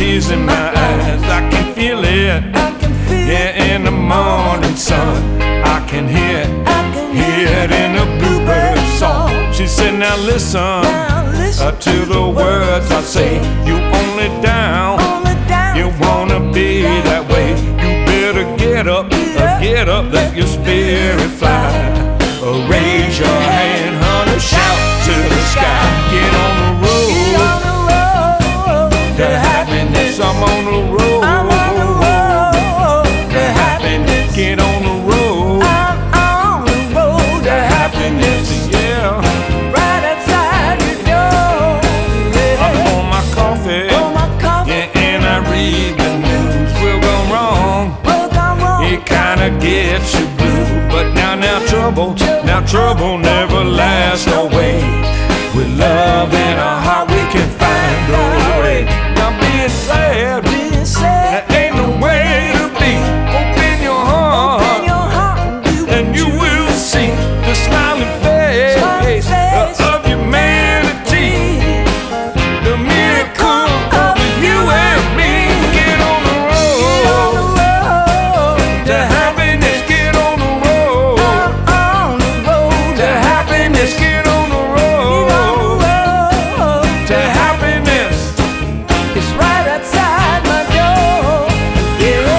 breeze in my eyes. I can feel it, yeah, in the morning sun. I can hear it in the bluebird song. She said, now listen to the words I say. You only down, you wanna be that way. You better get up, let your spirit fly. Raise your hand, honey, shout to the sky. Get on the road to happiness. I'm on the road to happiness. Get on the road to happiness. Yeah, right outside your door. I'm on my coffee, yeah, and I read the news. We're gone wrong, it kinda gets you blue. But now trouble never lasts away. With love in our heart we can find a way. Now being sad, there ain't no way to be. Open your heart and you will see the smiling face of humanity. The miracle of you and me. Get on the road to happiness. Get on the road to happiness. Get on the road to happiness. It's right outside my door. Yeah.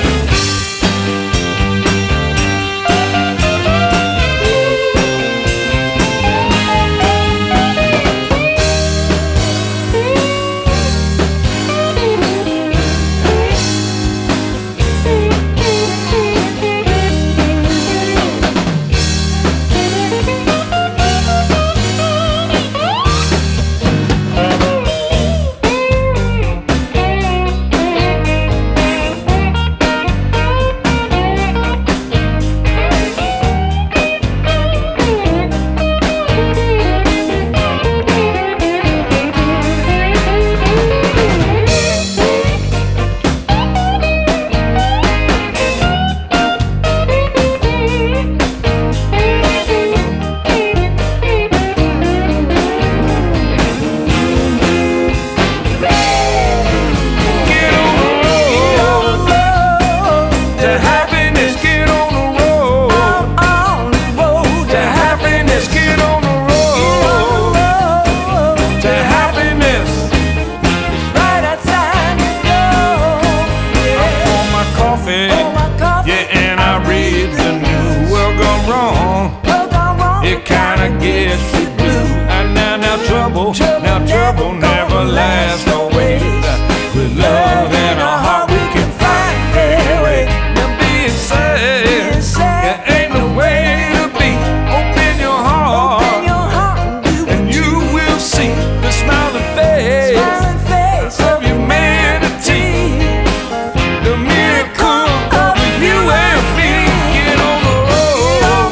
Yeah, and I read the news. Well, gone wrong, it kinda gets you blue. And now trouble never lasts always. With love in our heart we can find a way. Now being sad, there ain't no way to be. Open your heart and you will see the smiling face of humanity. The miracle of you and me. Get on the road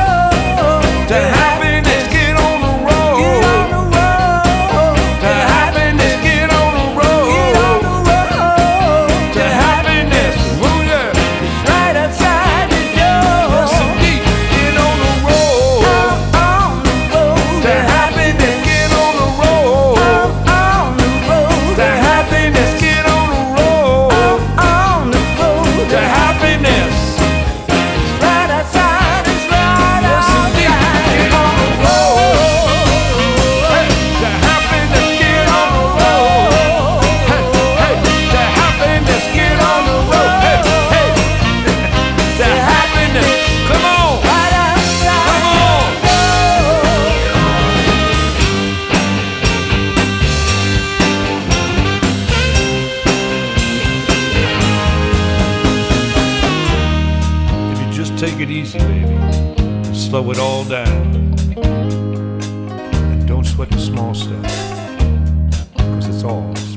to happiness. Get on the road to happiness. Get on the road to happiness. Oh yeah, Right outside your door. yes indeed. Get on the road to happiness. Get on the road to happiness. Get on the road to happiness. Right outside, it's right Yes indeed. Get on the road. Hey, to happiness. Get on the road. Hey, to happiness. Get on the road. Hey, to happiness. Come on. right outside. Come on. If you just take it easy, baby, and slow it all down, and don't sweat the small stuff, 'cause it's all